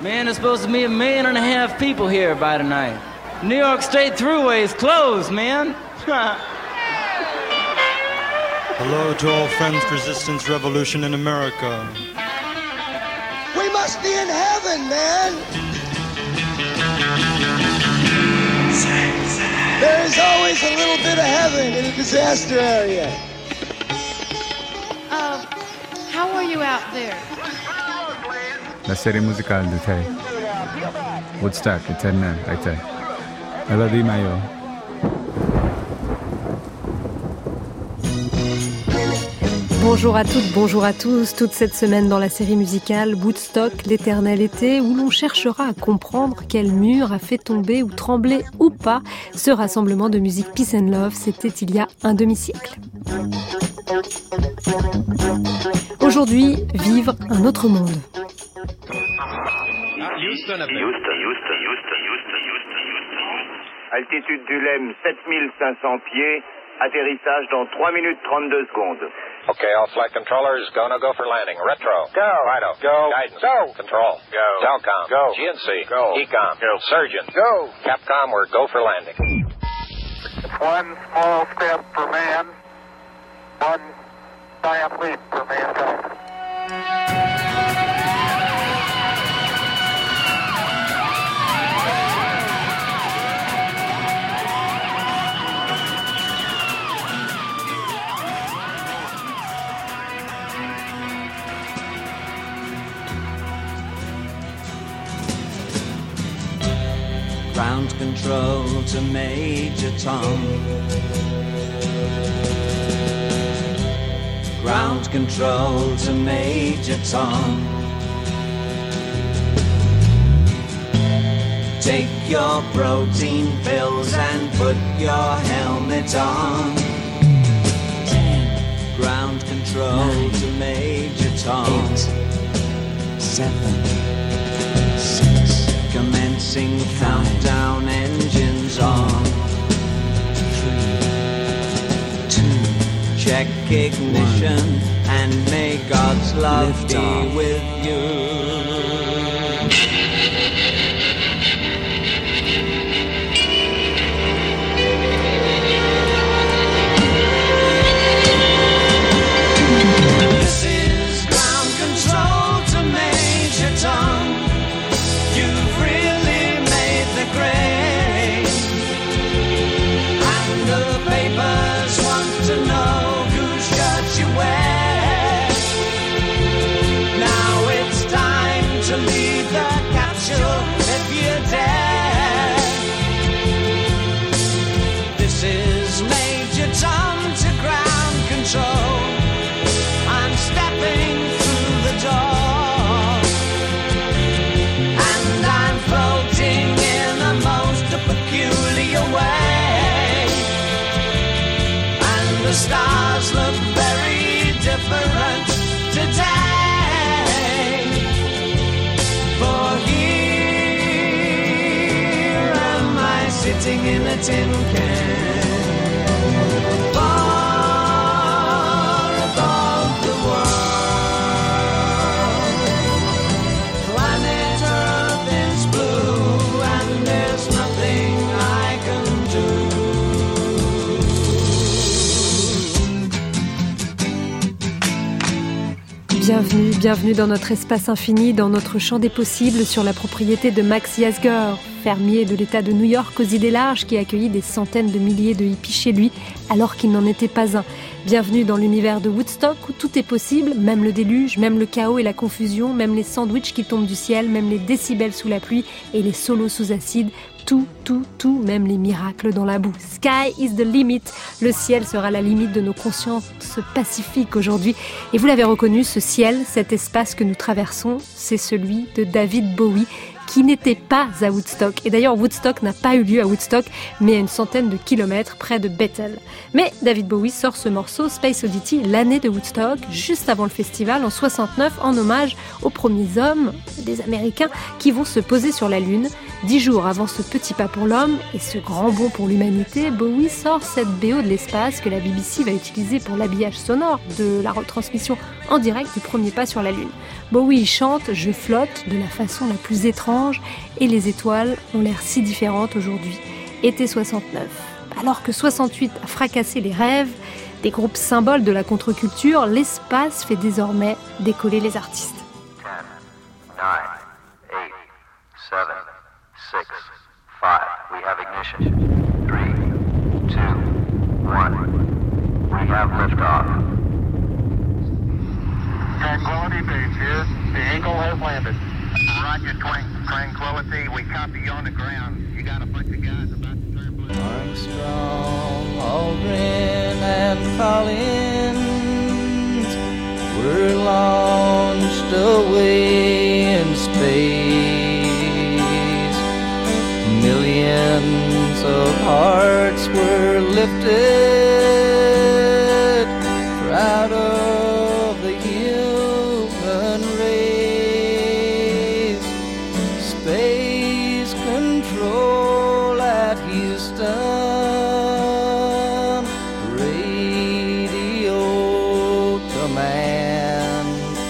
Man, there's supposed to be 1.5 million people here by tonight. New York State Thruway is closed, man. Hello to all friends for resistance revolution in America. We must be in heaven, man. There is always a little bit of heaven in a disaster area. How are you out there? La serie musicale de Tay. Woodstock éternel, Tay. Elodie Mayo. Bonjour à toutes, bonjour à tous. Toute cette semaine dans la série musicale Woodstock, l'éternel été, où l'on cherchera à comprendre quel mur a fait tomber ou trembler ou pas ce rassemblement de musique Peace and Love, c'était il y a un demi-siècle. Aujourd'hui, vivre un autre monde. Houston. Altitude du LEM 7500 pieds. Atterrissage dans 3 minutes 32 secondes. Okay, all flight controllers, go for landing. Retro. Go. Fido. Go. Guidance. Go. Control. Go. Telcom. Go. GNC. Go. Ecom. Go. Surgeon. Go. Capcom, we're go for landing. One small step for man. One giant leap for mankind. Ground control to Major Tom. Ground control to Major Tom. Take your protein pills and put your helmet on. 10. Ground control 9, to Major Tom. 8, 7, 6. Commencing countdown, engines on. 3, 2, check ignition, 1, and may God's love be off with you. This is ground control to Major Tom. You've really made the grade, and the papers want to know whose shirt you wear. Now it's time to leave the capsule if you dare. This is Major Tom to ground control. I'm stepping through the door, and I'm floating in a most peculiar way, and the stars look very different today. For here am I sitting in a tin can, far above the world. Planet Earth is blue, and there's nothing I can do. Bienvenue dans notre espace infini, dans notre champ des possibles sur la propriété de Max Yasgur, fermier de l'État de New York aux idées larges qui accueillit des centaines de milliers de hippies chez lui alors qu'il n'en était pas un. Bienvenue dans l'univers de Woodstock où tout est possible, même le déluge, même le chaos et la confusion, même les sandwichs qui tombent du ciel, même les décibels sous la pluie et les solos sous acide. Tout, même les miracles dans la boue. Sky is the limit. Le ciel sera la limite de nos consciences pacifiques aujourd'hui. Et vous l'avez reconnu, ce ciel, cet espace que nous traversons, c'est celui de David Bowie, qui n'était pas à Woodstock. Et d'ailleurs, Woodstock n'a pas eu lieu à Woodstock, mais à une centaine de kilomètres près de Bethel. Mais David Bowie sort ce morceau, Space Oddity, l'année de Woodstock, juste avant le festival, en 69, en hommage aux premiers hommes des Américains qui vont se poser sur la Lune. 10 jours avant ce petit pas pour l'homme et ce grand bond pour l'humanité, Bowie sort cette BO de l'espace que la BBC va utiliser pour l'habillage sonore de la retransmission en direct du premier pas sur la Lune. Bowie chante « Je flotte » de la façon la plus étrange et les étoiles ont l'air si différentes aujourd'hui. Été 69. Alors que 68 a fracassé les rêves des groupes symboles de la contre-culture, l'espace fait désormais décoller les artistes. 10, 9, 8, 7, 6, 5, we have ignition. 3, 2, 1, we have liftoff. Tranquility Base here. The Eagle has landed. Roger, Tranquility. We copy you on the ground. You got a bunch of guys about to turn blue. Armstrong, Aldrin, and Collins were launched away in space. Millions of hearts were lifted, proud of the human race. Space control at Houston, radio command.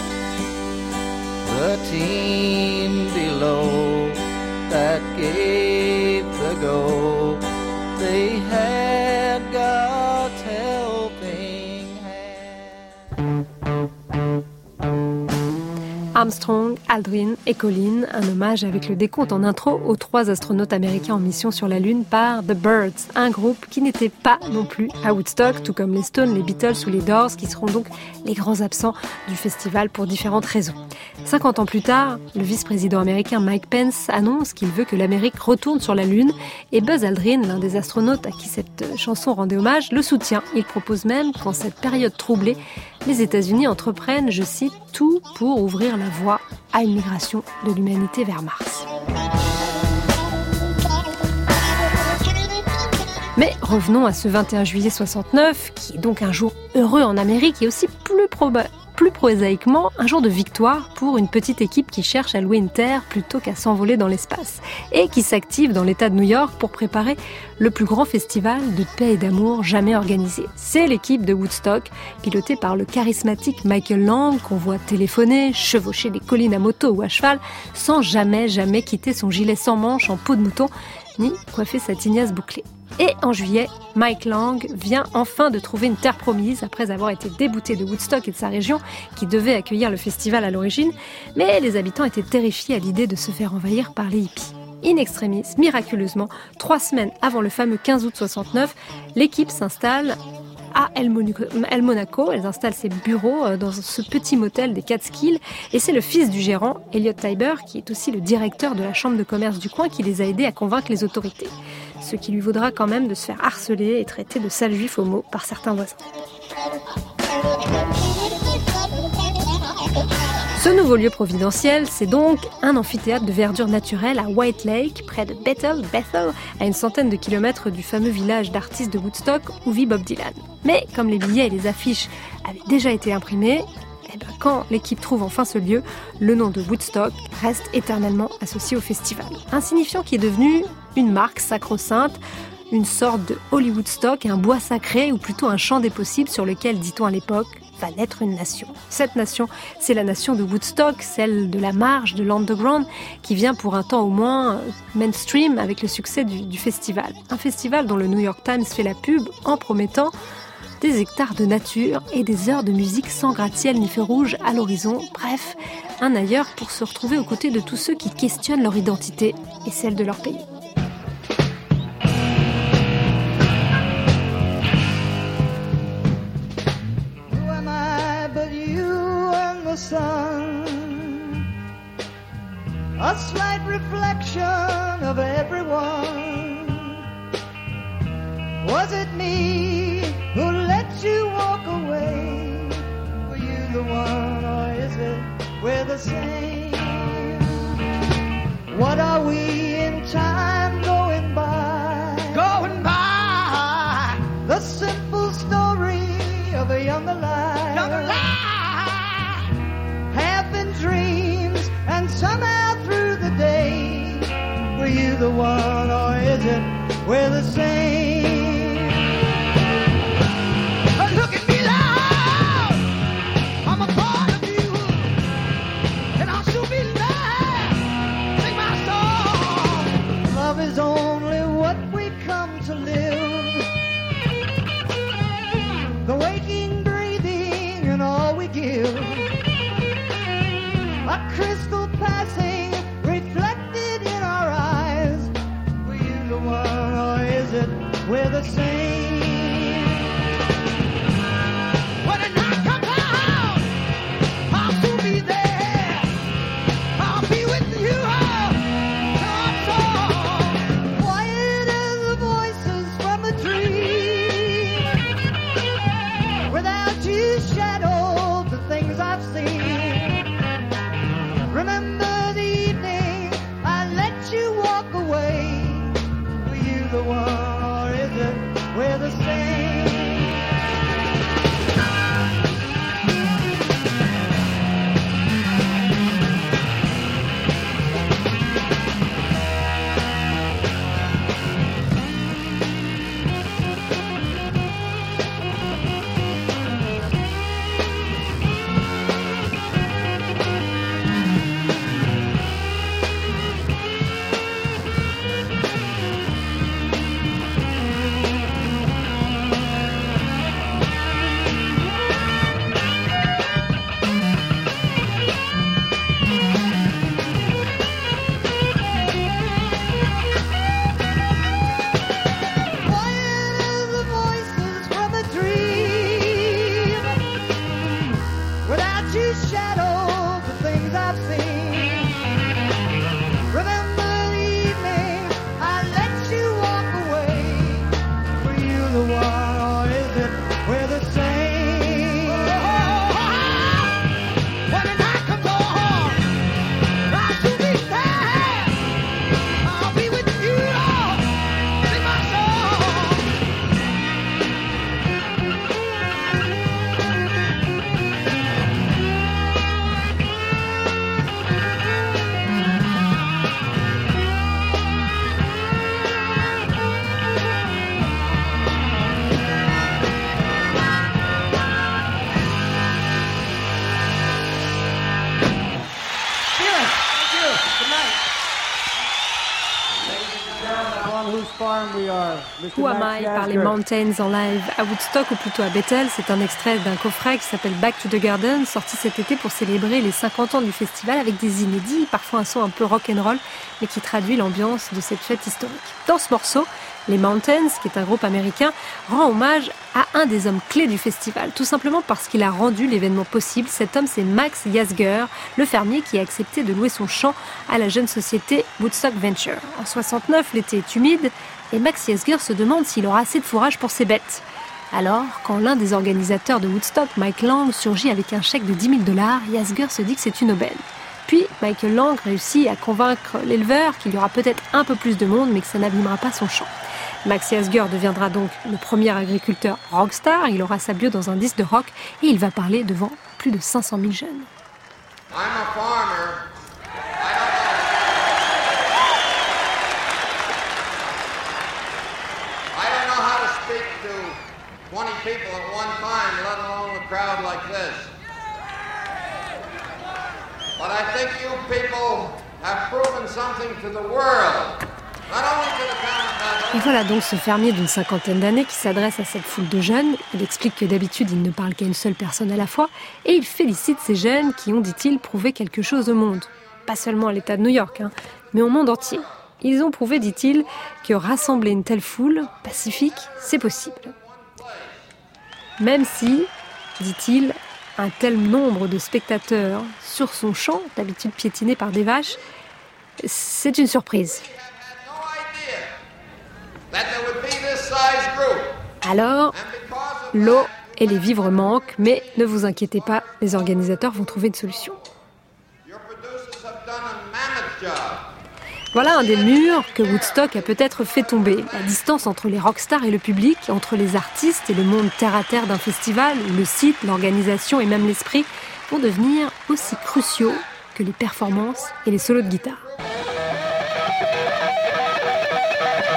The team below that gave the go, they had God's helping hand. Armstrong, Aldrin et Collins, un hommage avec le décompte en intro aux 3 astronautes américains en mission sur la Lune par The Byrds, un groupe qui n'était pas non plus à Woodstock, tout comme les Stones, les Beatles ou les Doors, qui seront donc les grands absents du festival pour différentes raisons. 50 ans plus tard, le vice-président américain Mike Pence annonce qu'il veut que l'Amérique retourne sur la Lune et Buzz Aldrin, l'un des astronautes à qui cette chanson rendait hommage, le soutient. Il propose même qu'en cette période troublée, les États-Unis entreprennent, je cite, tout pour ouvrir la voie à une migration de l'humanité vers Mars. Mais revenons à ce 21 juillet 69, qui est donc un jour heureux en Amérique et aussi plus prosaïquement, un jour de victoire pour une petite équipe qui cherche à louer une terre plutôt qu'à s'envoler dans l'espace et qui s'active dans l'État de New York pour préparer le plus grand festival de paix et d'amour jamais organisé. C'est l'équipe de Woodstock, pilotée par le charismatique Michael Lang, qu'on voit téléphoner, chevaucher des collines à moto ou à cheval, sans jamais quitter son gilet sans manches en peau de mouton, ni coiffer sa tignasse bouclée. Et en juillet, Mike Lang vient enfin de trouver une terre promise après avoir été débouté de Woodstock et de sa région qui devait accueillir le festival à l'origine, mais les habitants étaient terrifiés à l'idée de se faire envahir par les hippies. In extremis, miraculeusement, 3 semaines avant le fameux 15 août 69, l'équipe s'installe à El Monaco. Elle installe ses bureaux dans ce petit motel des Catskills et c'est le fils du gérant, Elliot Tiber, qui est aussi le directeur de la chambre de commerce du coin, qui les a aidés à convaincre les autorités. Ce qui lui vaudra quand même de se faire harceler et traiter de sale juif homo par certains voisins. Ce nouveau lieu providentiel, c'est donc un amphithéâtre de verdure naturelle à White Lake, près de Bethel, à une centaine de kilomètres du fameux village d'artistes de Woodstock où vit Bob Dylan. Mais comme les billets et les affiches avaient déjà été imprimés, quand l'équipe trouve enfin ce lieu, le nom de Woodstock reste éternellement associé au festival. Un signifiant qui est devenu une marque sacro-sainte, une sorte de Hollywoodstock, un bois sacré ou plutôt un champ des possibles sur lequel, dit-on à l'époque, va naître une nation. Cette nation, c'est la nation de Woodstock, celle de la marge, de l'underground, qui vient pour un temps au moins mainstream avec le succès du festival. Un festival dont le New York Times fait la pub en promettant des hectares de nature et des heures de musique sans gratte-ciel ni feu rouge à l'horizon. Bref, un ailleurs pour se retrouver aux côtés de tous ceux qui questionnent leur identité et celle de leur pays. Sun, a slight reflection of everyone. Was it me who let you walk away? Were you the one, or is it we're the same? What are we in time going by? Going by the simple story of a younger life. Younger life. Dreams, and somehow through the day we you the one or is it we're the same? Look at me loud, I'm a part of you, and I'll soon be there, sing my song. Love is only what we come to live, the waking, breathing, and all we give, a crystal passing reflected in our eyes. Were you the one or is it we're the same? When the night comes out, I'll soon be there, I'll be with you all till quiet as the voices from a dream. Without you shadowed the things I've seen. Remember the evening I let you walk away. Were you the one or is it we're the same? Who Am I par les Mountains en live à Woodstock ou plutôt à Bethel. C'est un extrait d'un coffret qui s'appelle Back to the Garden, sorti cet été pour célébrer les 50 ans du festival avec des inédits, parfois un son un peu rock'n'roll, mais qui traduit l'ambiance de cette fête historique. Dans ce morceau, les Mountains, qui est un groupe américain, rend hommage à un des hommes clés du festival, tout simplement parce qu'il a rendu l'événement possible. Cet homme, c'est Max Yasgur, le fermier qui a accepté de louer son champ à la jeune société Woodstock Venture. En 69, l'été est humide et Max Yasgur se demande s'il aura assez de fourrage pour ses bêtes. Alors, quand l'un des organisateurs de Woodstock, Mike Lang, surgit avec un chèque de $10 000, Yasgur se dit que c'est une aubaine. Puis, Michael Lang réussit à convaincre l'éleveur qu'il y aura peut-être un peu plus de monde, mais que ça n'abîmera pas son champ. Max Yasgur deviendra donc le premier agriculteur rockstar. Il aura sa bio dans un disque de rock et il va parler devant plus de 500 000 jeunes. I'm a farmer. I don't know how to speak to 20 people at one time, let alone a crowd like this. But I think you people have proven something to the world. Et voilà donc ce fermier d'une 50aine d'années qui s'adresse à cette foule de jeunes. Il explique que d'habitude, il ne parle qu'à une seule personne à la fois. Et il félicite ces jeunes qui ont, dit-il, prouvé quelque chose au monde. Pas seulement à l'État de New York, mais au monde entier. Ils ont prouvé, dit-il, que rassembler une telle foule pacifique, c'est possible. Même si, dit-il, un tel nombre de spectateurs sur son champ, d'habitude piétiné par des vaches, c'est une surprise. Alors, l'eau et les vivres manquent, mais ne vous inquiétez pas, les organisateurs vont trouver une solution. Voilà un des murs que Woodstock a peut-être fait tomber. La distance entre les rockstars et le public, entre les artistes et le monde terre-à-terre d'un festival, où le site, l'organisation et même l'esprit vont devenir aussi cruciaux que les performances et les solos de guitare.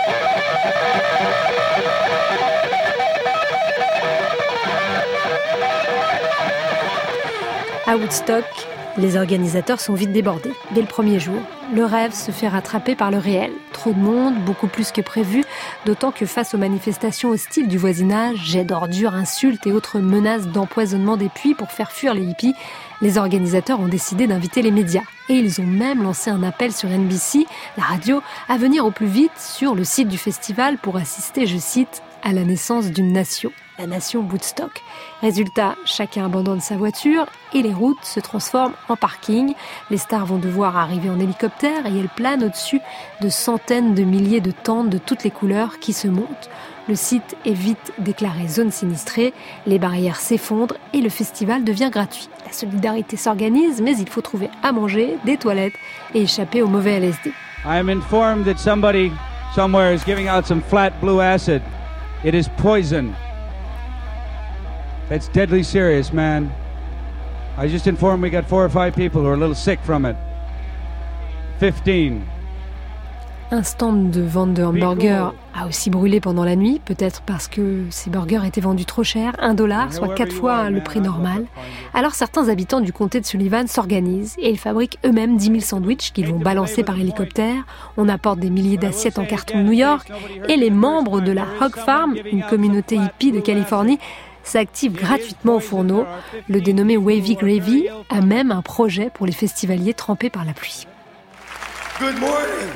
À Woodstock, les organisateurs sont vite débordés. Dès le premier jour, le rêve se fait rattraper par le réel. Trop de monde, beaucoup plus que prévu, d'autant que face aux manifestations hostiles du voisinage, jets d'ordures, insultes et autres menaces d'empoisonnement des puits pour faire fuir les hippies, les organisateurs ont décidé d'inviter les médias. Et ils ont même lancé un appel sur NBC, la radio, à venir au plus vite sur le site du festival pour assister, je cite, à la naissance d'une nation, la nation Woodstock. Résultat, chacun abandonne sa voiture et les routes se transforment en parking. Les stars vont devoir arriver en hélicoptère et elles planent au-dessus de centaines de milliers de tentes de toutes les couleurs qui se montent. Le site est vite déclaré zone sinistrée, les barrières s'effondrent et le festival devient gratuit. La solidarité s'organise, mais il faut trouver à manger, des toilettes et échapper au mauvais LSD. I am informed that somebody somewhere is giving out some flat blue acid. It is poison. That's deadly serious, man. I just informed we got 4 or 5 people who are a little sick from it. 15. Un stand de vente de hamburgers a aussi brûlé pendant la nuit, peut-être parce que ces burgers étaient vendus trop cher, $1, soit 4 fois le prix normal. Alors certains habitants du comté de Sullivan s'organisent et ils fabriquent eux-mêmes 10 000 sandwichs qu'ils vont balancer par hélicoptère. On apporte des milliers d'assiettes en carton de New York et les membres de la Hog Farm, une communauté hippie de Californie, s'activent gratuitement au fourneau. Le dénommé Wavy Gravy a même un projet pour les festivaliers trempés par la pluie. Good morning.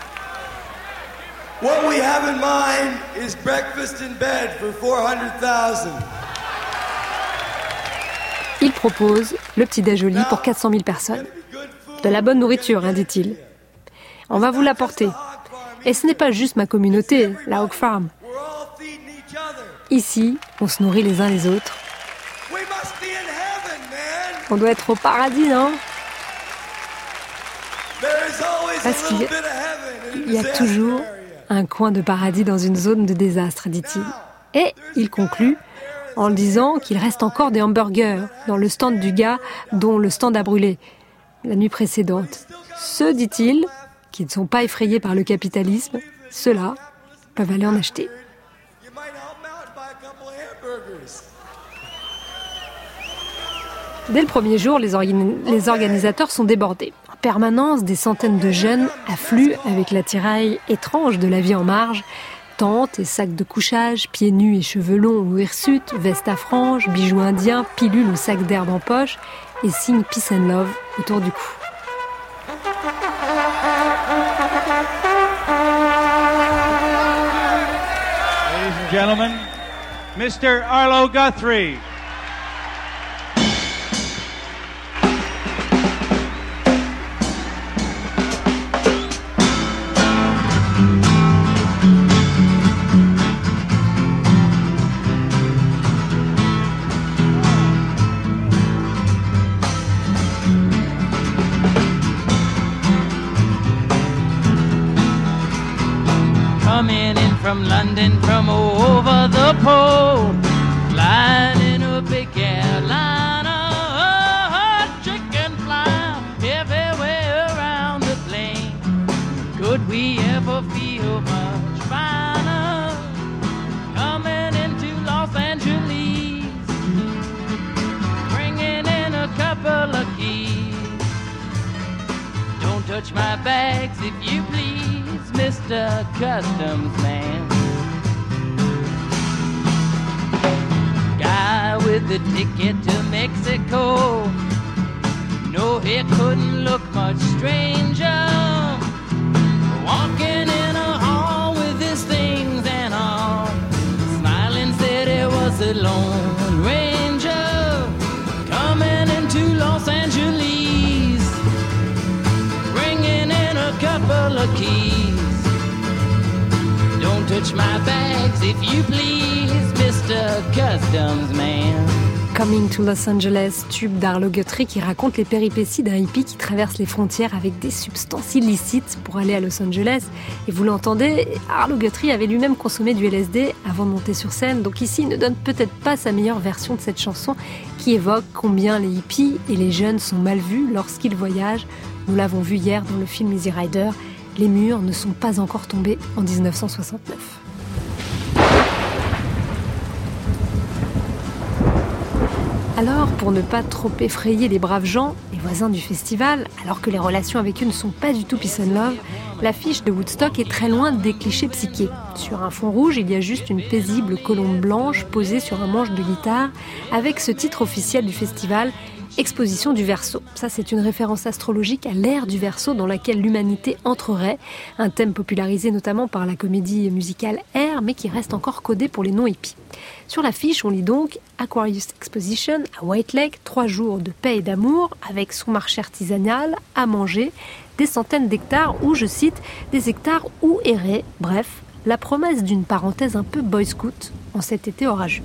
What we have in mind is breakfast in bed for 400,000. Il propose le petit-déj au lit pour 400 000 personnes. De la bonne nourriture, dit-il. On va vous l'apporter. Et ce n'est pas juste ma communauté, la Hog Farm. Ici, on se nourrit les uns les autres. On doit être au paradis, non ? Parce qu'il y a toujours un coin de paradis dans une zone de désastre, dit-il. Et il conclut en disant qu'il reste encore des hamburgers dans le stand du gars dont le stand a brûlé la nuit précédente. Ceux, dit-il, qui ne sont pas effrayés par le capitalisme, ceux-là peuvent aller en acheter. Dès le premier jour, les organisateurs sont débordés. En permanence, des centaines de jeunes affluent avec l'attirail étrange de la vie en marge. Tentes et sacs de couchage, pieds nus et cheveux longs ou hirsutes, vestes à franges, bijoux indiens, pilules ou sacs d'herbe en poche et signes peace and love autour du cou. Ladies and gentlemen, Mr. Arlo Guthrie. Coming in from London, from over the pole, flying in a big airliner, chicken fly everywhere around the plane. Could we ever feel much finer? Coming into Los Angeles, bringing in a couple of keys. Don't touch my bags if you please, Mr. Customs Man. Guy with the ticket to Mexico, no, he couldn't look much stranger. Walking in a hall with his things and all, smiling said he was a Lone Ranger. Coming into Los Angeles, bringing in a couple of keys. Don't touch my bags if you please, Mr. Customs Man. Coming to Los Angeles, tube d'Arlo Guthrie qui raconte les péripéties d'un hippie qui traverse les frontières avec des substances illicites pour aller à Los Angeles. Et vous l'entendez, Arlo Guthrie avait lui-même consommé du LSD avant de monter sur scène, donc ici il ne donne peut-être pas sa meilleure version de cette chanson qui évoque combien les hippies et les jeunes sont mal vus lorsqu'ils voyagent. Nous l'avons vu hier dans le film Easy Rider. les murs ne sont pas encore tombés en 1969. Alors, pour ne pas trop effrayer les braves gens, les voisins du festival, alors que les relations avec eux ne sont pas du tout peace and love, l'affiche de Woodstock est très loin des clichés psychés. Sur un fond rouge, il y a juste une paisible colombe blanche posée sur un manche de guitare, avec ce titre officiel du festival, Exposition du Verseau. Ça, c'est une référence astrologique à l'ère du Verseau dans laquelle l'humanité entrerait, un thème popularisé notamment par la comédie musicale Air, mais qui reste encore codé pour les non-hippies. Sur l'affiche, on lit donc Aquarius Exposition à White Lake, 3 jours de paix et d'amour, avec son marché artisanal, à manger, des centaines d'hectares ou, je cite, des hectares où errer, bref, la promesse d'une parenthèse un peu boy scout en cet été orageux.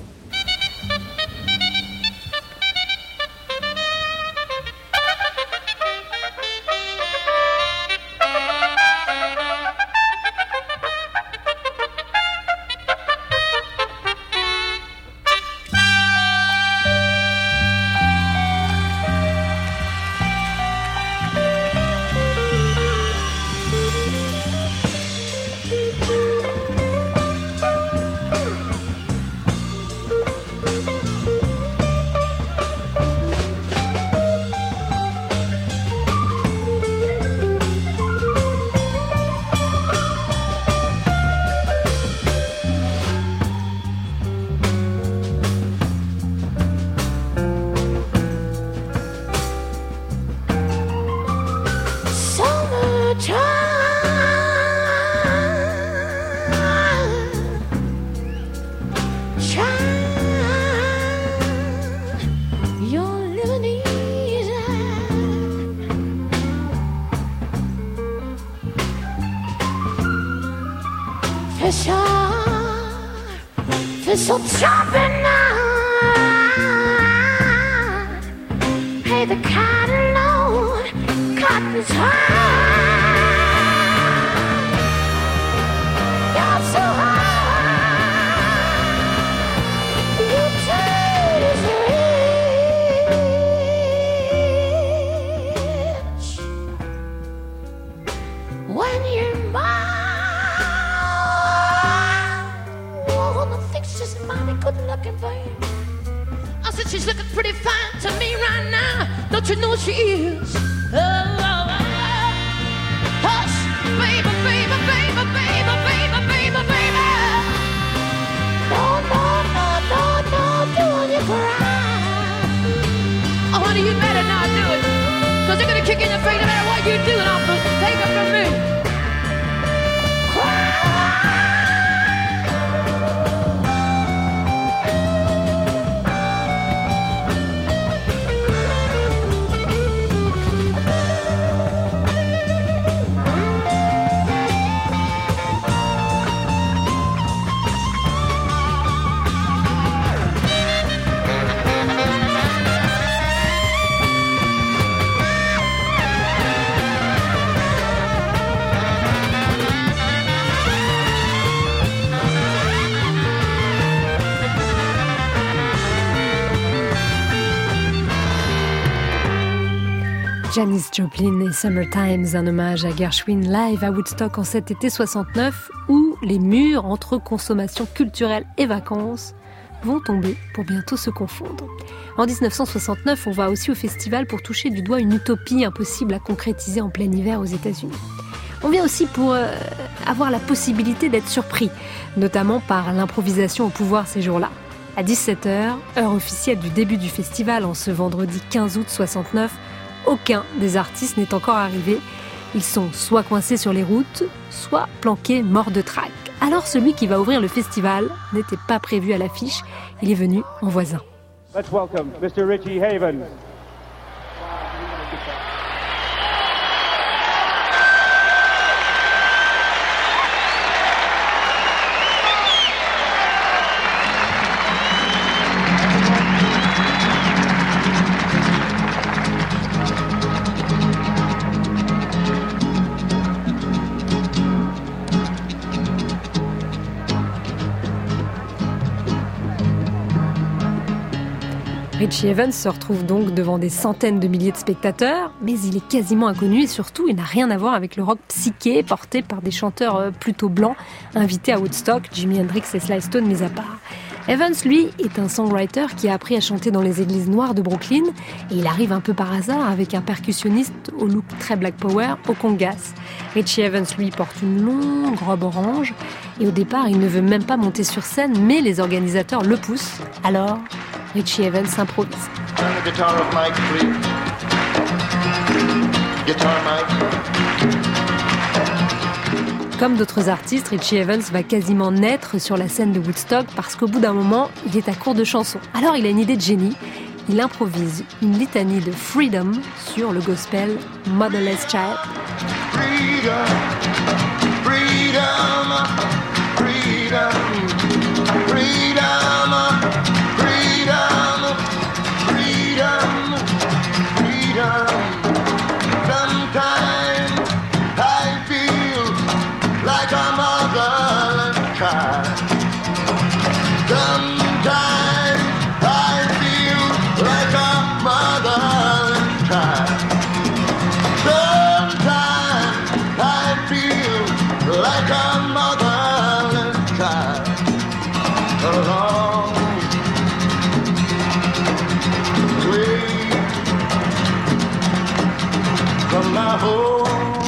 So chopping now. Hey, the cotton load, cotton's high. You're so high. Your tide is rich. When you're mine. She's a mighty good looking babe. I said she's looking pretty fine to me right now. Don't you know she is? Hush, baby, baby, baby, baby, baby, baby, baby. No, no, no, no, no, doing you cry. Oh, honey, you better not do it. Cause they're gonna kick in the face no matter what you do, and I'll take it from me. Cry. Janis Joplin et Summertime, un hommage à Gershwin live à Woodstock en cet été 69, où les murs entre consommation culturelle et vacances vont tomber pour bientôt se confondre. En 1969, on va aussi au festival pour toucher du doigt une utopie impossible à concrétiser en plein hiver aux États-Unis. On vient aussi pour avoir la possibilité d'être surpris, notamment par l'improvisation au pouvoir ces jours-là. À 17h, heure officielle du début du festival en ce vendredi 15 août 69, aucun des artistes n'est encore arrivé. Ils sont soit coincés sur les routes, soit planqués morts de trac. Alors celui qui va ouvrir le festival n'était pas prévu à l'affiche, il est venu en voisin. Let's welcome Mr. Richie Havens. Richie Evans se retrouve donc devant des centaines de milliers de spectateurs, mais il est quasiment inconnu et surtout il n'a rien à voir avec le rock psyché porté par des chanteurs plutôt blancs invités à Woodstock, Jimi Hendrix et Sly Stone mis à part. Evans, lui, est un songwriter qui a appris à chanter dans les églises noires de Brooklyn et il arrive un peu par hasard avec un percussionniste au look très Black Power au congas. Richie Evans, lui, porte une longue robe orange et au départ, il ne veut même pas monter sur scène, mais les organisateurs le poussent. Alors, Richie Evans s'improvise. Turn the guitar off, Mike, please. Guitar, Mike. Comme d'autres artistes, Richie Evans va quasiment naître sur la scène de Woodstock parce qu'au bout d'un moment, il est à court de chansons. Alors il a une idée de génie. Il improvise une litanie de Freedom sur le gospel Motherless Child. Freedom, freedom, freedom, freedom, freedom, freedom, freedom. Sometimes I feel like a motherless child. Sometimes I feel like a motherless child. Sometimes I feel like a motherless child. Along the way from my home.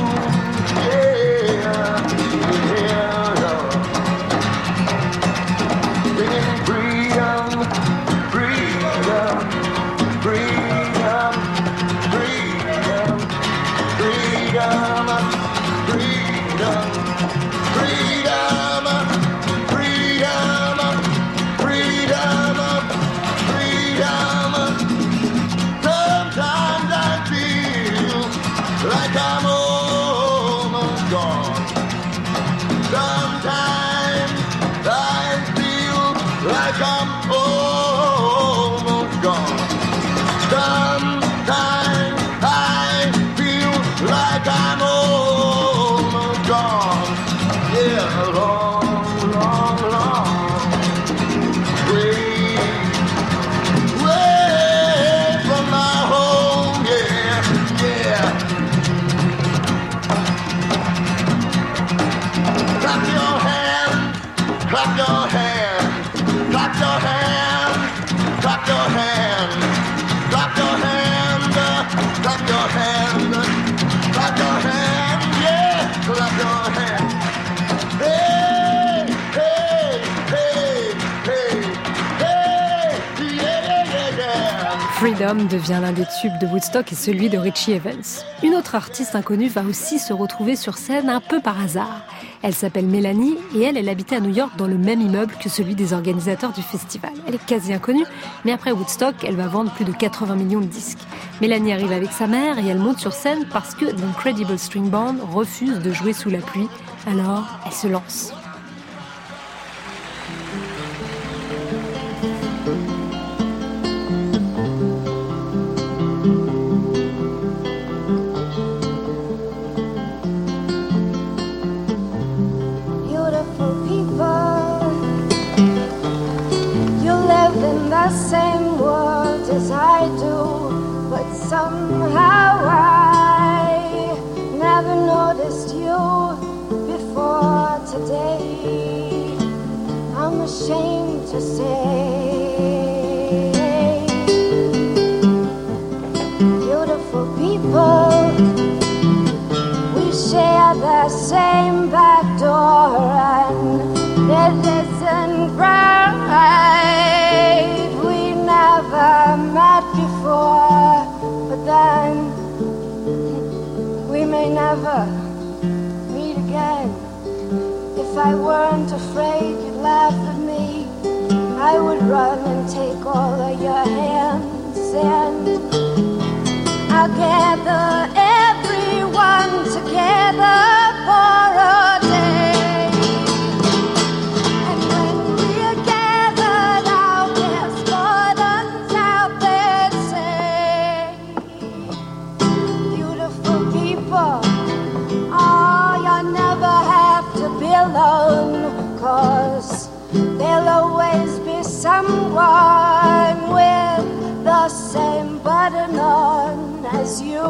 Freedom devient l'un des tubes de Woodstock et celui de Richie Evans. Une autre artiste inconnue va aussi se retrouver sur scène un peu par hasard. Elle s'appelle Mélanie et elle habitait à New York dans le même immeuble que celui des organisateurs du festival. Elle est quasi inconnue, mais après Woodstock, elle va vendre plus de 80 millions de disques. Mélanie arrive avec sa mère et elle monte sur scène parce que l'Incredible String Band refuse de jouer sous la pluie. Alors, elle se lance. Same world as I do, but somehow I never noticed you before today. I'm ashamed to say, beautiful people, we share the same back door and it isn't right. Never met before, but then we may never meet again. If I weren't afraid you'd laugh at me, I would run and take all of your hands and I'll gather everyone together for a day. Alone, 'cause there'll always be someone with somebody known as you.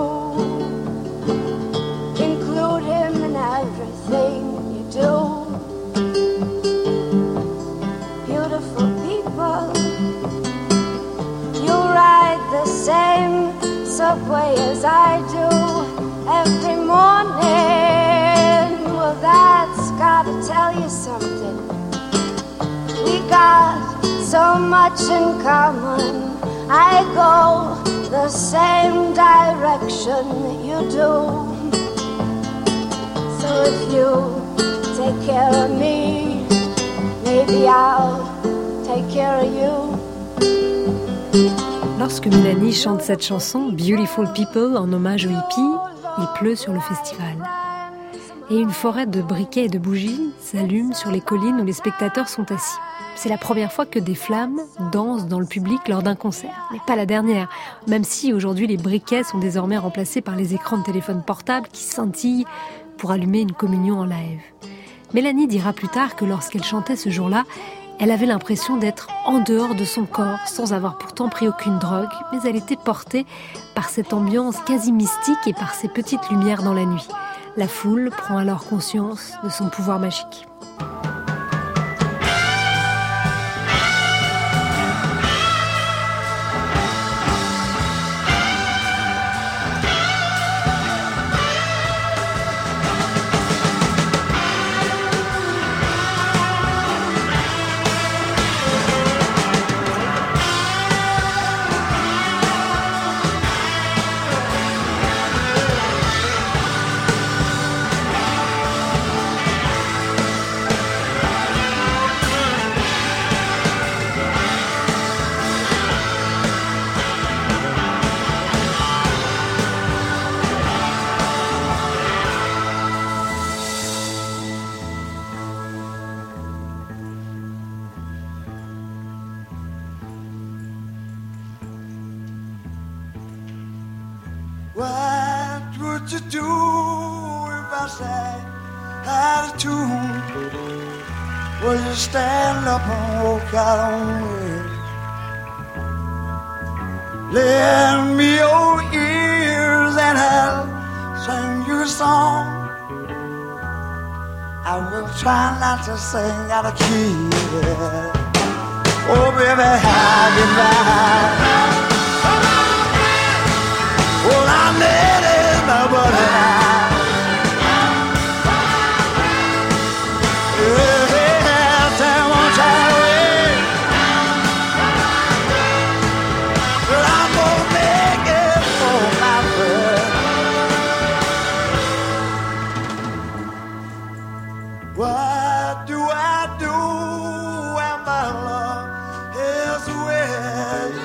Include him in everything you do. Beautiful people, you ride the same subway as I do every morning. Well, that's gotta tell you something. We got so much in common. I go the same direction that you do. So if you take care of me, maybe I'll take care of you. Lorsque Mélanie chante cette chanson, Beautiful People, en hommage aux hippies, il pleut sur le festival. Et une forêt de briquets et de bougies s'allume sur les collines où les spectateurs sont assis. C'est la première fois que des flammes dansent dans le public lors d'un concert, mais pas la dernière, même si aujourd'hui les briquets sont désormais remplacés par les écrans de téléphone portable qui scintillent pour allumer une communion en live. Mélanie dira plus tard que lorsqu'elle chantait ce jour-là, elle avait l'impression d'être en dehors de son corps, sans avoir pourtant pris aucune drogue, mais elle était portée par cette ambiance quasi mystique et par ces petites lumières dans la nuit. La foule prend alors conscience de son pouvoir magique. What would you do if I sang out of tune? Will you stand up and walk out on me? Lend me your ears and I'll sing you a song. I will try not to sing out of key. Oh, baby, how you like? Well, I met him, but tell one time well, I'm gonna make it for my friend. What do I do when my love is where you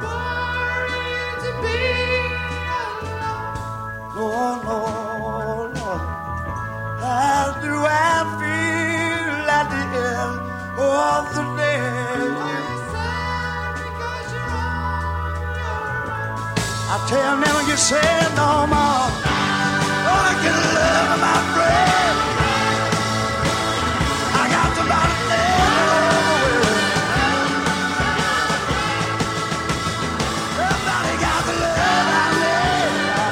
oh, no, no. How do I feel at the end of the day? I tell never get sad no more. All I can love my friend. I got the body there. Everybody got the love I need.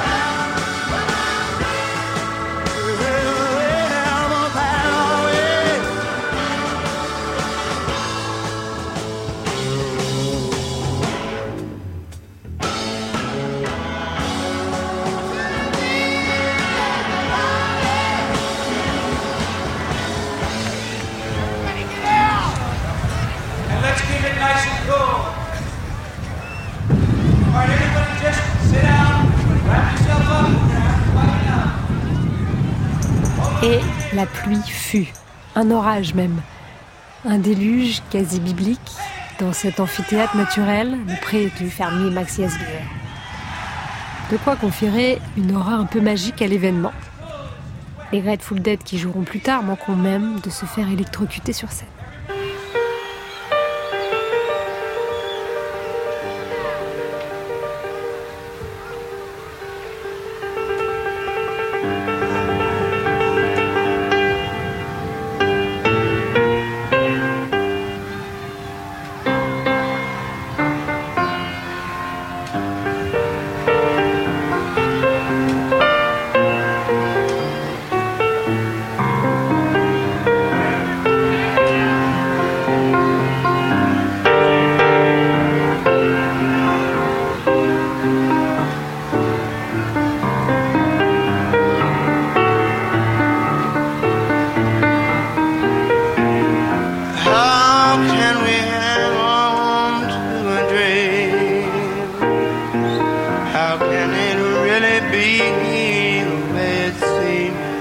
Nice and cool. All right, everybody just sit down, wrap yourself up, Et la pluie fut, un orage même, un déluge quasi biblique dans cet amphithéâtre naturel, le pré du fermier Max Yasgur. De quoi conférer une aura un peu magique à l'événement. Les Grateful Dead qui joueront plus tard manqueront même de se faire électrocuter sur scène.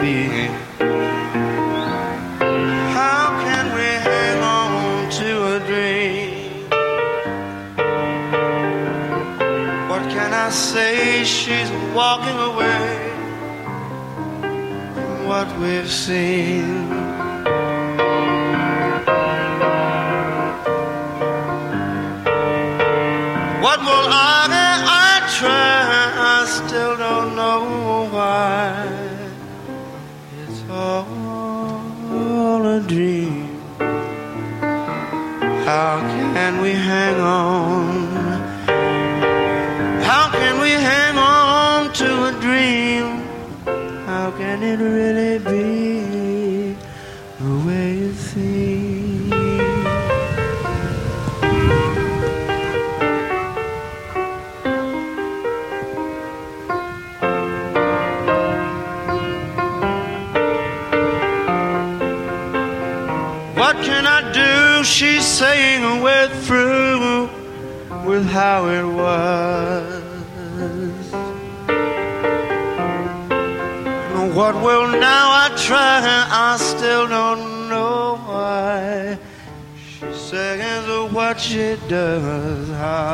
be? How can we hang on to a dream? What can I say? She's walking away from what we've seen. What will I try? I still don't know why. It's all a dream. How can we hang on? How can we hang on to a dream? How can it really be the way it seems? What can I do? She's saying we're through with how it was. What will now I try? I still don't know why. She says what she does.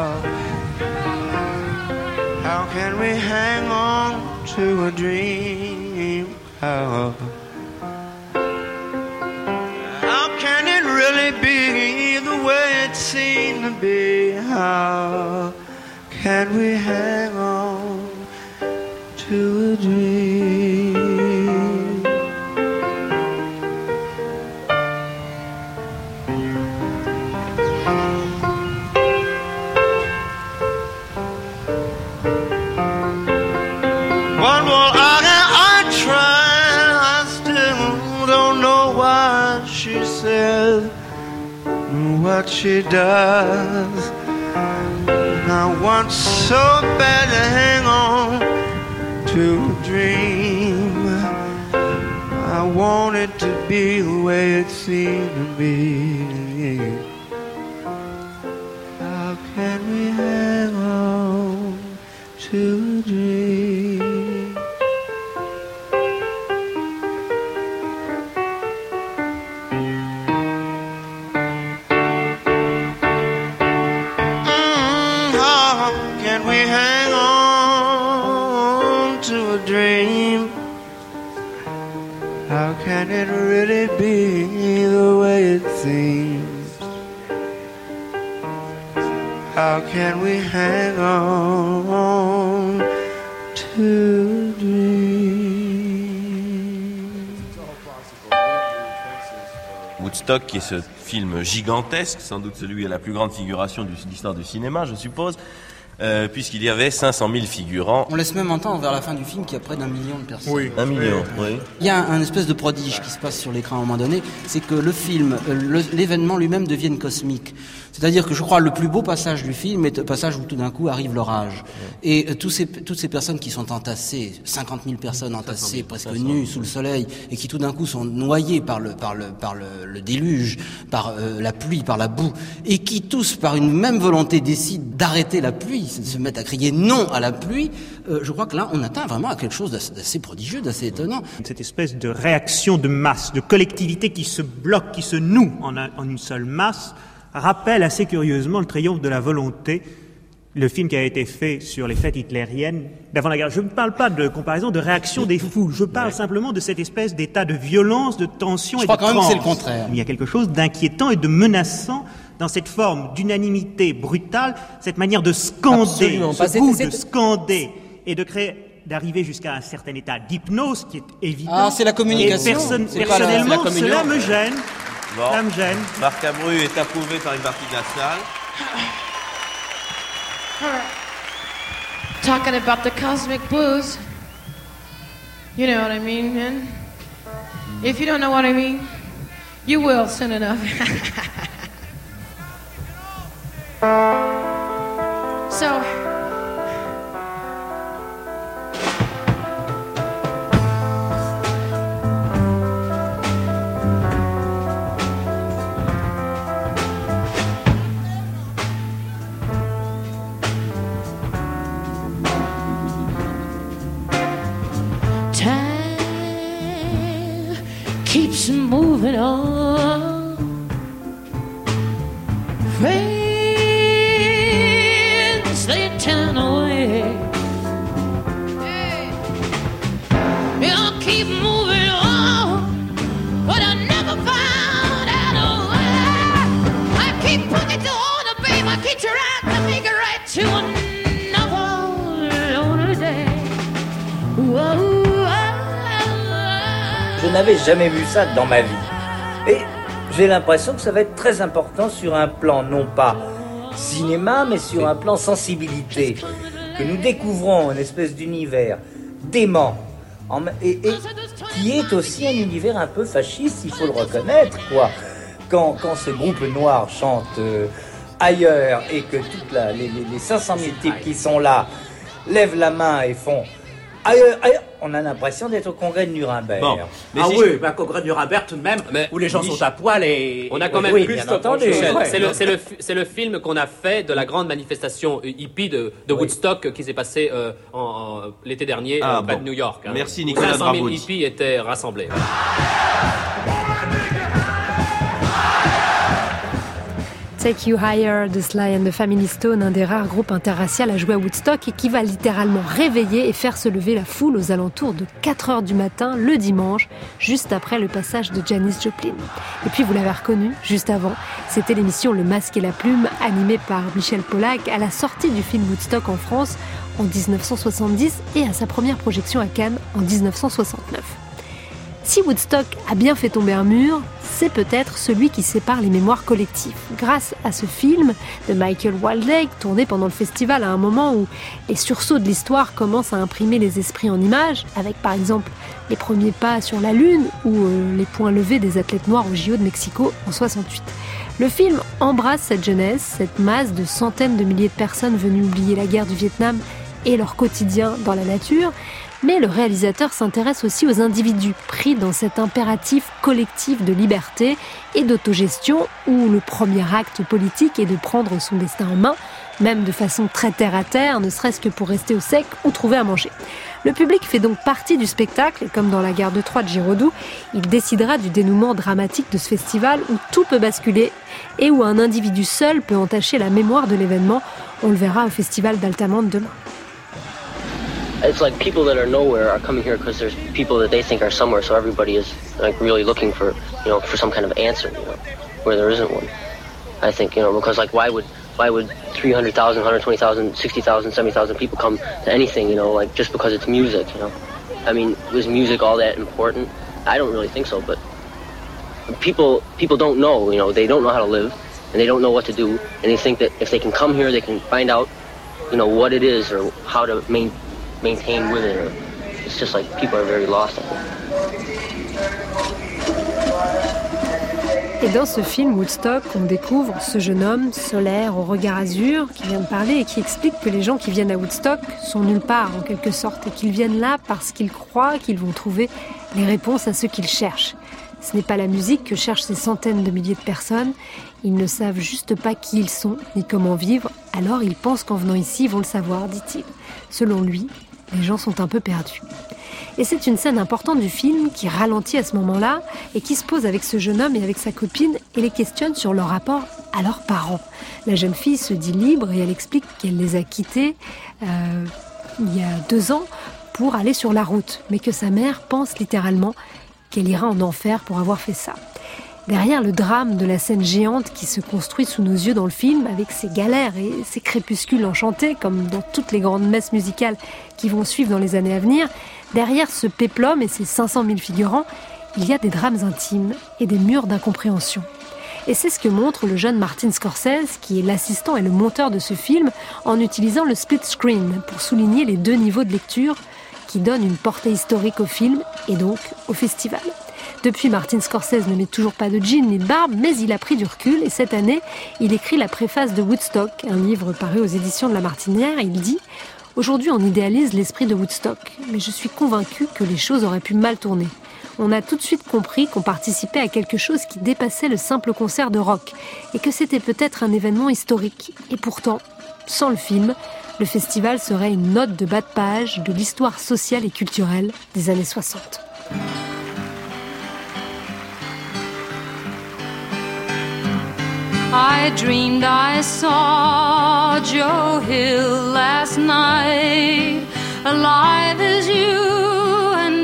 How can we hang on to a dream? How can it really be the way it seemed to be? How can we hang on to a dream? What will I try? I still don't know why she says what she does. I want so bad to hang on to a dream. I want it to be the way it seemed to be. How can we hang on to a dream? How can we hang on to a dream? How can it really be the way it seems? How can we hang on to a dream? Woodstock, qui est ce film gigantesque, sans doute celui à la plus grande figuration de l'histoire du cinéma, je suppose, puisqu'il y avait 500 000 figurants. On laisse même entendre vers la fin du film qu'il y a près d'1 million de personnes. Oui. 1 million, oui. Il y a un espèce de prodige qui se passe sur l'écran à un moment donné, c'est que le film, l'événement lui-même devienne cosmique. C'est-à-dire que je crois le plus beau passage du film est le passage où tout d'un coup arrive l'orage. Et toutes ces personnes qui sont entassées, 50 000 personnes entassées, presque nues sous le soleil, et qui tout d'un coup sont noyées par le déluge, par la pluie, par la boue, et qui tous, par une même volonté, décident d'arrêter la pluie, de se mettre à crier non à la pluie, je crois que là, on atteint vraiment à quelque chose d'assez prodigieux, d'assez étonnant. Cette espèce de réaction de masse, de collectivité qui se bloque, qui se noue en une seule masse, rappelle assez curieusement le triomphe de la volonté, le film qui a été fait sur les fêtes hitlériennes d'avant la guerre. Je ne parle pas de comparaison de réaction des foules, je parle simplement de cette espèce d'état de violence, de tension et de transe. Je crois quand même que c'est le contraire. Il y a quelque chose d'inquiétant et de menaçant dans cette forme d'unanimité brutale, cette manière de scander, ce goût de scander et de créer, d'arriver jusqu'à un certain état d'hypnose qui est évident. Ah, c'est la communication. Et personnellement, cela me gêne. Bon. Ça me gêne. Marc Abru est approuvé par une partie de la salle. Talking about the cosmic blues. You know what I mean, man? If you don't know what I mean, you will soon enough. So... keeps moving on. Friends, they turn away. You'll keep moving on, but I never found out a way. I keep pushing to all the babe, I keep trying to make it right to another lonely day. Whoa. Je n'avais jamais vu ça dans ma vie. Et j'ai l'impression que ça va être très important sur un plan, non pas cinéma, mais sur un plan sensibilité. Que nous découvrons une espèce d'univers dément, et qui est aussi un univers un peu fasciste, il faut le reconnaître, quoi. Quand ce groupe noir chante ailleurs et que toutes les 500 000 types qui sont là lèvent la main et font ailleurs, on a l'impression d'être au congrès de Nuremberg. Bon, mais si oui, au congrès de Nuremberg tout de même, où les gens sont à poil et... On a quand même plus entendu. C'est le film qu'on a fait de la grande manifestation hippie de Woodstock qui s'est passée l'été dernier près de New York. Merci Nicolas Draboutz. 500 000 hippies étaient rassemblés. Take You Higher de Sly and the Family Stone, un des rares groupes interraciales à jouer à Woodstock et qui va littéralement réveiller et faire se lever la foule aux alentours de 4h du matin le dimanche, juste après le passage de Janis Joplin. Et puis vous l'avez reconnu, juste avant, c'était l'émission Le Masque et la Plume, animée par Michel Polac à la sortie du film Woodstock en France en 1970 et à sa première projection à Cannes en 1969. Si Woodstock a bien fait tomber un mur, c'est peut-être celui qui sépare les mémoires collectives. Grâce à ce film de Michael Waldegg, tourné pendant le festival à un moment où les sursauts de l'histoire commencent à imprimer les esprits en images, avec par exemple les premiers pas sur la Lune ou les poings levés des athlètes noirs au JO de Mexico en 68. Le film embrasse cette jeunesse, cette masse de centaines de milliers de personnes venues oublier la guerre du Vietnam et leur quotidien dans la nature. Mais le réalisateur s'intéresse aussi aux individus pris dans cet impératif collectif de liberté et d'autogestion où le premier acte politique est de prendre son destin en main, même de façon très terre-à-terre, ne serait-ce que pour rester au sec ou trouver à manger. Le public fait donc partie du spectacle et comme dans la guerre de Troie de Giraudoux, il décidera du dénouement dramatique de ce festival où tout peut basculer et où un individu seul peut entacher la mémoire de l'événement. On le verra au festival d'Altamont demain. It's like people that are nowhere are coming here because there's people that they think are somewhere, so everybody is like really looking for, for some kind of answer, where there isn't one. I think, because like why would 300,000, 120,000, 60,000, 70,000 people come to anything, like just because it's music, I mean, was music all that important? I don't really think so, but people don't know, they don't know how to live and they don't know what to do, and they think that if they can come here, they can find out, what it is or how to maintain with it. It's just like people are very lost. Et dans ce film Woodstock, on découvre ce jeune homme solaire au regard azur qui vient de parler et qui explique que les gens qui viennent à Woodstock sont nulle part en quelque sorte et qu'ils viennent là parce qu'ils croient qu'ils vont trouver les réponses à ce qu'ils cherchent. Ce n'est pas la musique que cherchent ces centaines de milliers de personnes. Ils ne savent juste pas qui ils sont ni comment vivre. Alors ils pensent qu'en venant ici, ils vont le savoir, dit-il. Selon lui, les gens sont un peu perdus. Et c'est une scène importante du film qui ralentit à ce moment-là et qui se pose avec ce jeune homme et avec sa copine et les questionne sur leur rapport à leurs parents. La jeune fille se dit libre et elle explique qu'elle les a quittés il y a 2 ans pour aller sur la route, mais que sa mère pense littéralement qu'elle ira en enfer pour avoir fait ça. Derrière le drame de la scène géante qui se construit sous nos yeux dans le film, avec ses galères et ses crépuscules enchantés, comme dans toutes les grandes messes musicales qui vont suivre dans les années à venir, derrière ce péplum et ses 500 000 figurants, il y a des drames intimes et des murs d'incompréhension. Et c'est ce que montre le jeune Martin Scorsese, qui est l'assistant et le monteur de ce film, en utilisant le split screen pour souligner les 2 niveaux de lecture qui donnent une portée historique au film et donc au festival. Depuis, Martin Scorsese ne met toujours pas de jean ni de barbe, mais il a pris du recul et cette année, il écrit la préface de Woodstock, un livre paru aux éditions de La Martinière, et il dit « Aujourd'hui, on idéalise l'esprit de Woodstock, mais je suis convaincu que les choses auraient pu mal tourner. On a tout de suite compris qu'on participait à quelque chose qui dépassait le simple concert de rock et que c'était peut-être un événement historique. Et pourtant, sans le film, le festival serait une note de bas de page de l'histoire sociale et culturelle des années 60. I dreamed I saw Joe Hill last night, alive as you and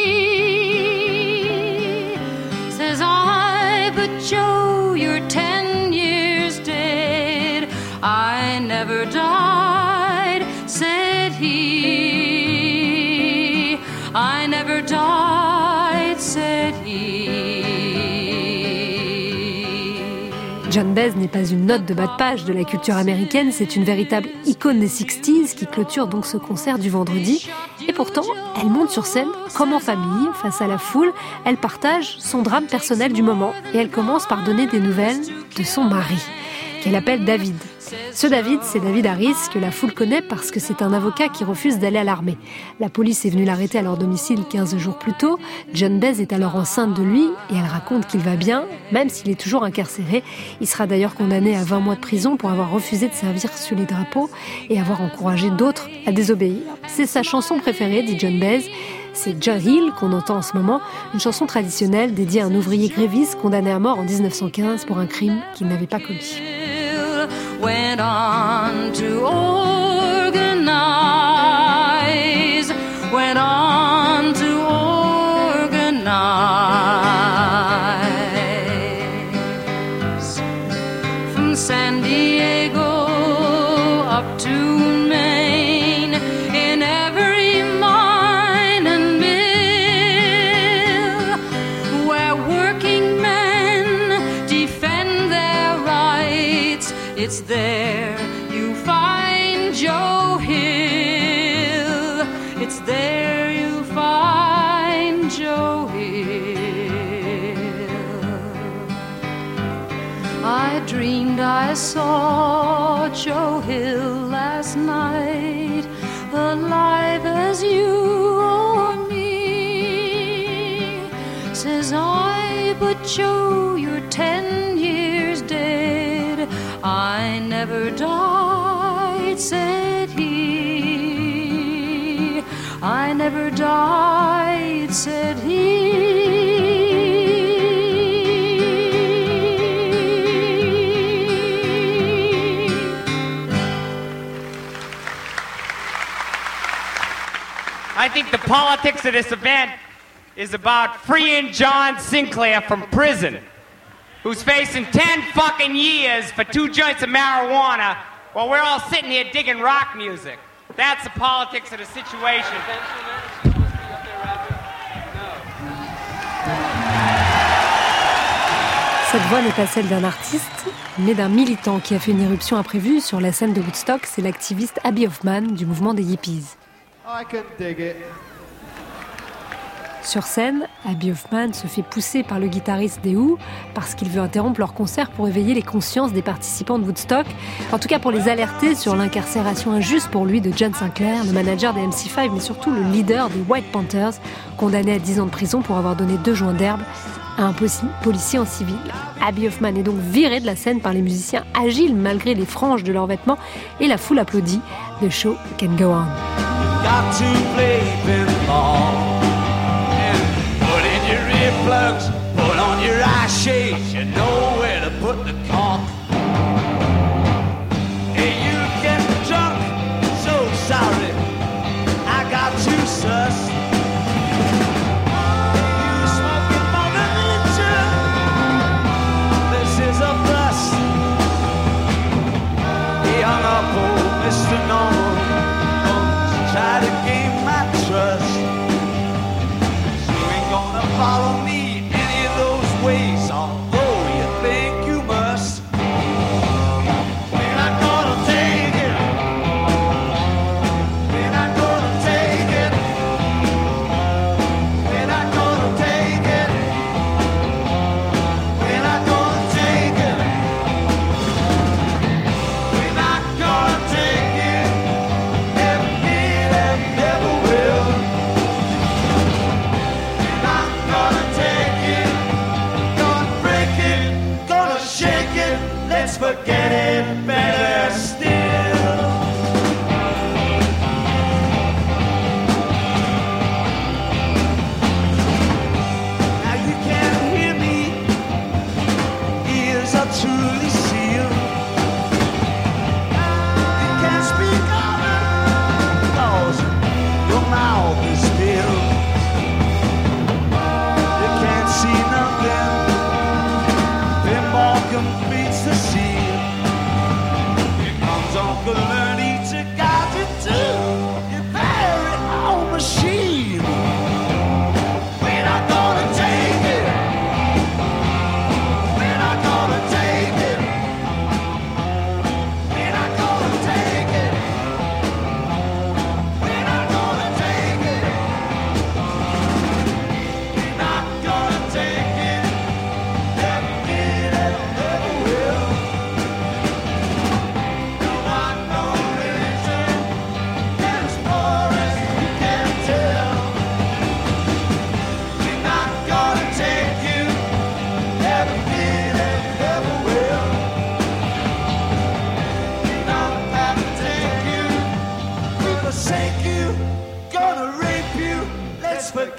me. Says I, but Joe, you're 10 years dead. I never died, said he. I never died, said he. Joan Baez n'est pas une note de bas de page de la culture américaine, c'est une véritable icône des 60s qui clôture donc ce concert du vendredi. Et pourtant, elle monte sur scène comme en famille, face à la foule. Elle partage son drame personnel du moment et elle commence par donner des nouvelles de son mari, qu'elle appelle David. Ce David, c'est David Harris, que la foule connaît parce que c'est un avocat qui refuse d'aller à l'armée. La police est venue l'arrêter à leur domicile 15 jours plus tôt. Joan Baez est alors enceinte de lui et elle raconte qu'il va bien, même s'il est toujours incarcéré. Il sera d'ailleurs condamné à 20 mois de prison pour avoir refusé de servir sur les drapeaux et avoir encouragé d'autres à désobéir. C'est sa chanson préférée, dit Joan Baez. C'est Joe Hill qu'on entend en ce moment, une chanson traditionnelle dédiée à un ouvrier gréviste condamné à mort en 1915 pour un crime qu'il n'avait pas commis. Went on to organize, went on to organize. From San Diego up to Maine, in every mine and mill, where working men defend their rights, it's there you find Joe Hill. It's there you find Joe Hill. I dreamed I saw Joe Hill last night, alive as you or me. Says I, but Joe, you're 10 years dead. I never died, said he. I never died, said he. I think the politics of this event is about freeing John Sinclair from prison, who's facing 10 fucking years for 2 joints of marijuana while we're all sitting here digging rock music. That's the politics of the situation. Cette voix n'est pas celle d'un artiste, mais d'un militant qui a fait une éruption imprévue sur la scène de Woodstock. C'est l'activiste Abby Hoffman du mouvement des hippies. I can dig it. Sur scène, Abby Hoffman se fait pousser par le guitariste des Who parce qu'il veut interrompre leur concert pour éveiller les consciences des participants de Woodstock, en tout cas pour les alerter sur l'incarcération injuste pour lui de John Sinclair, le manager des MC5, mais surtout le leader des White Panthers, condamné à 10 ans de prison pour avoir donné 2 joints d'herbe à un policier en civil. Abby Hoffman est donc viré de la scène par les musiciens agiles malgré les franges de leurs vêtements et la foule applaudit. The show can go on. Got to play pinball. Your earplugs, put on your eye shades, you know where to put the cork. Hey, you get drunk, so sorry, I got you sus. Hey, you smoking Mother Nature, this is a bust. He hung up old Mr. Norman, try to gain my trust. Follow me any of those ways, although you think you must. We're not gonna take it. We're not gonna take it. We're not gonna take it. We're not gonna take it. We're not gonna take it. Never did and never will. Gonna take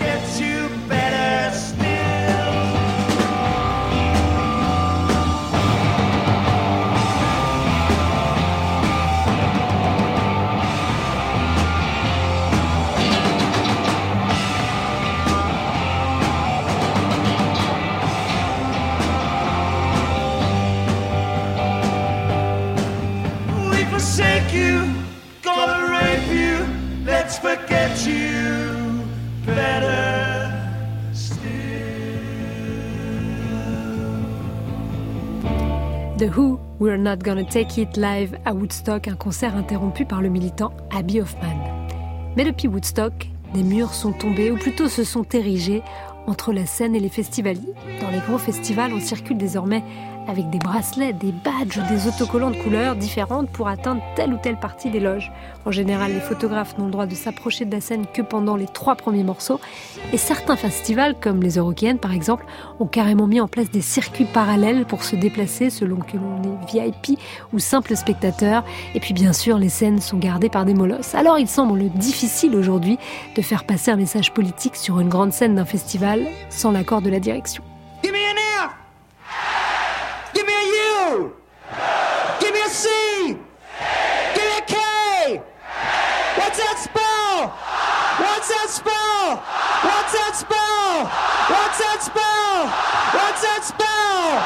gets you better still. We forsake you, gonna rape you, let's forget you better still. The Who, We're Not Gonna Take It live à Woodstock, un concert interrompu par le militant Abby Hoffman. Mais depuis Woodstock, des murs sont tombés, ou plutôt se sont érigés, entre la scène et les festivaliers. Dans les gros festivals, on circule désormais avec des bracelets, des badges ou des autocollants de couleurs différentes pour atteindre telle ou telle partie des loges. En général, les photographes n'ont le droit de s'approcher de la scène que pendant les 3 premiers morceaux. Et certains festivals, comme les Eurokéennes par exemple, ont carrément mis en place des circuits parallèles pour se déplacer selon que l'on est VIP ou simple spectateur. Et puis bien sûr, les scènes sont gardées par des molosses. Alors il semble difficile aujourd'hui de faire passer un message politique sur une grande scène d'un festival sans l'accord de la direction. Give me an F. Give me a U. Give me a C. Give me a K. What's that spell? What's that spell? What's that spell? What's that spell? What's that spell?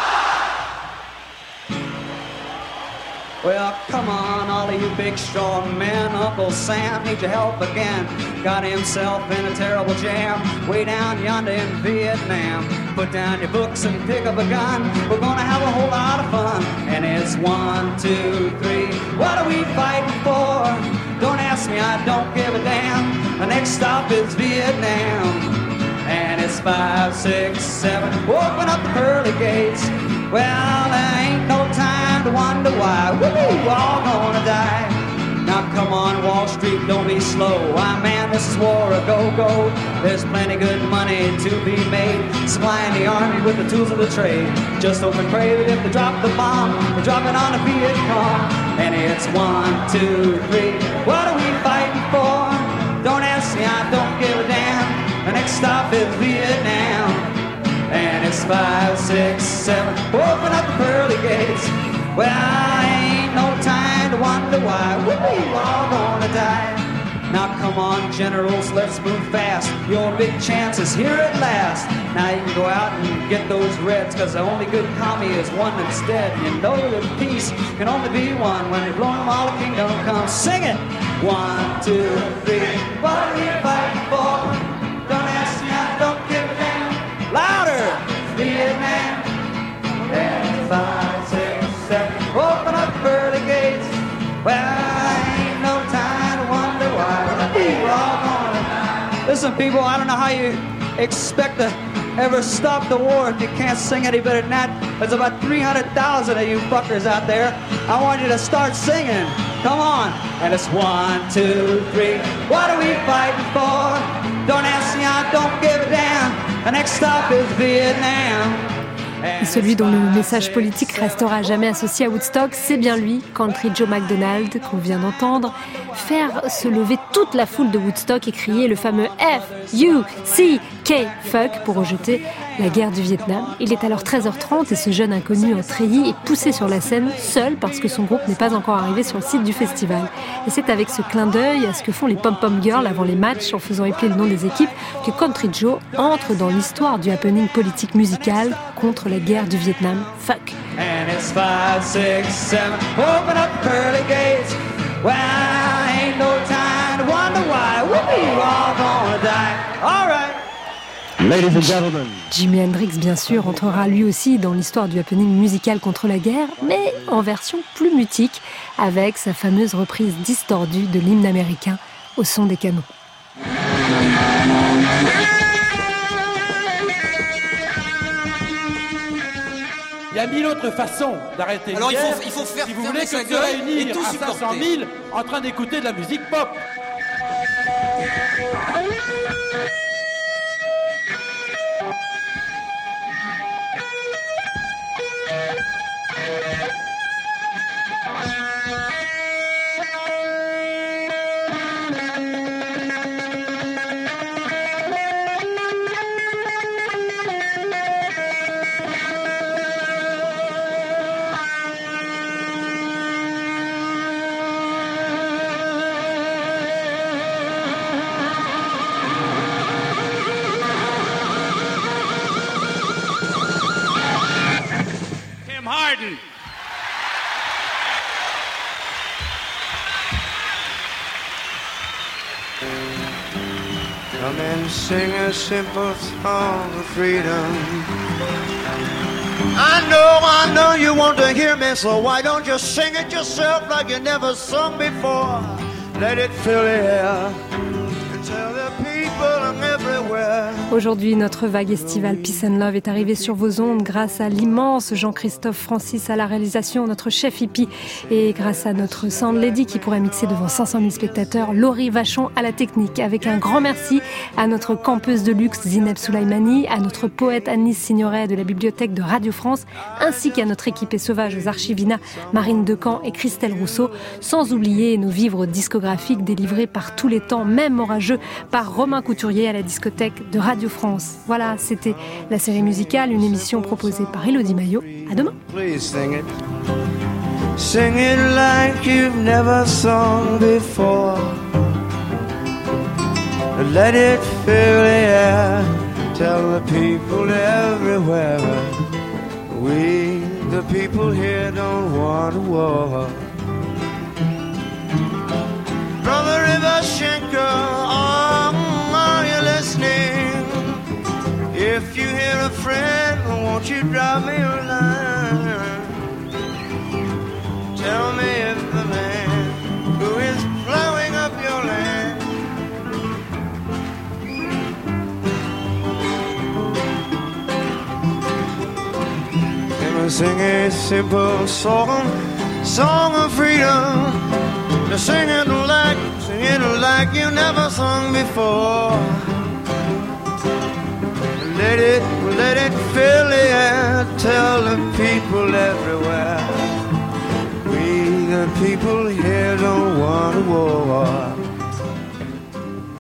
Well, come on, all of you big strong men. Uncle Sam needs your help again. Got himself in a terrible jam way down yonder in Vietnam. Put down your books and pick up a gun. We're gonna have a whole lot of fun. And it's 1, 2, 3. What are we fighting for? Don't ask me, I don't give a damn. The next stop is Vietnam. And it's 5, 6, 7. Open up the pearly gates. Well, there ain't no time to wonder why. We're all gonna die. Now come on, Wall Street, don't be slow. Man, this is war, a go-go. There's plenty good money to be made, supplying the army with the tools of the trade. Just hope and pray that if they drop the bomb, they drop it on the Viet Cong. And it's 1, 2, 3. What are we fighting for? Don't ask me, I don't give a damn. The next stop is Vietnam. And it's 5, 6, 7. Open up the pearly gates. Well, ain't no time to wonder why. We're all gonna die. Now come on, generals, let's move fast. Your big chance is here at last. Now you can go out and get those reds, cause the only good commie is one that's dead. You know that peace can only be one. When you've blown them all, the kingdom comes. Sing it! 1, 2, 3. What are we fighting for? Don't ask me, I don't give a damn. Louder! Vietnam. And 5, 6, 7. Open up pearly gates. Well, ain't no time to wonder why. We're all gonna die. Listen, people, I don't know how you expect to ever stop the war if you can't sing any better than that. There's about 300,000 of you fuckers out there. I want you to start singing. Come on. And it's 1, 2, 3. What are we fighting for? Don't ask me, I don't give a damn. The next stop is Vietnam. Et celui dont le message politique restera jamais associé à Woodstock, c'est bien lui, Country Joe McDonald, qu'on vient d'entendre, faire se lever toute la foule de Woodstock et crier le fameux F-U-C-K, fuck, pour rejeter la guerre du Vietnam. Il est alors 13h30 et ce jeune inconnu en treillis est poussé sur la scène, seul, parce que son groupe n'est pas encore arrivé sur le site du festival. Et c'est avec ce clin d'œil à ce que font les pom-pom girls avant les matchs, en faisant épeler le nom des équipes, que Country Joe entre dans l'histoire du happening politique musical contre la guerre du Vietnam. Fuck. And it's 5, 6, 7. Open up the pearly gates. Well, ain't no time to wonder why. We're all gonna die. All right. Ladies and gentlemen. Jimi Hendrix, bien sûr, entrera lui aussi dans l'histoire du happening musical contre la guerre, mais en version plus mutique, avec sa fameuse reprise distordue de l'hymne américain au son des canons. Il y a 1000 autres façons d'arrêter une guerre. Il faut faire si vous voulez que se réunir à 500 000 en train d'écouter de la musique pop. sing a simple song of freedom. I know you want to hear me, so why don't you sing it yourself like you never sung before? Let it fill the air and tell the people everywhere. Aujourd'hui, notre vague estivale Peace and Love est arrivée sur vos ondes grâce à l'immense Jean-Christophe Francis à la réalisation, notre chef hippie, et grâce à notre sound lady qui pourrait mixer devant 500 000 spectateurs, Laurie Vachon à la technique. Avec un grand merci à notre campeuse de luxe Zineb Soulaimani, à notre poète Anis Signoret de la bibliothèque de Radio France, ainsi qu'à notre équipée sauvage aux Archivina, Marine Decamp et Christelle Rousseau, sans oublier nos vivres discographiques délivrés par tous les temps, même orageux, par Romain Couturier à la discothèque de Radio France. Voilà, c'était la série musicale, une émission proposée par Élodie Maillot. À demain. Please sing it. Sing it like you've never sung before. Let it fill the air. Tell the people everywhere. We, the people here, don't want a war. Brother Ivashenko, are you listening? If you hear a friend, won't you drop me a line? Tell me if the man who is plowing up your land can sing a simple song of freedom. Just sing it like you never sung before.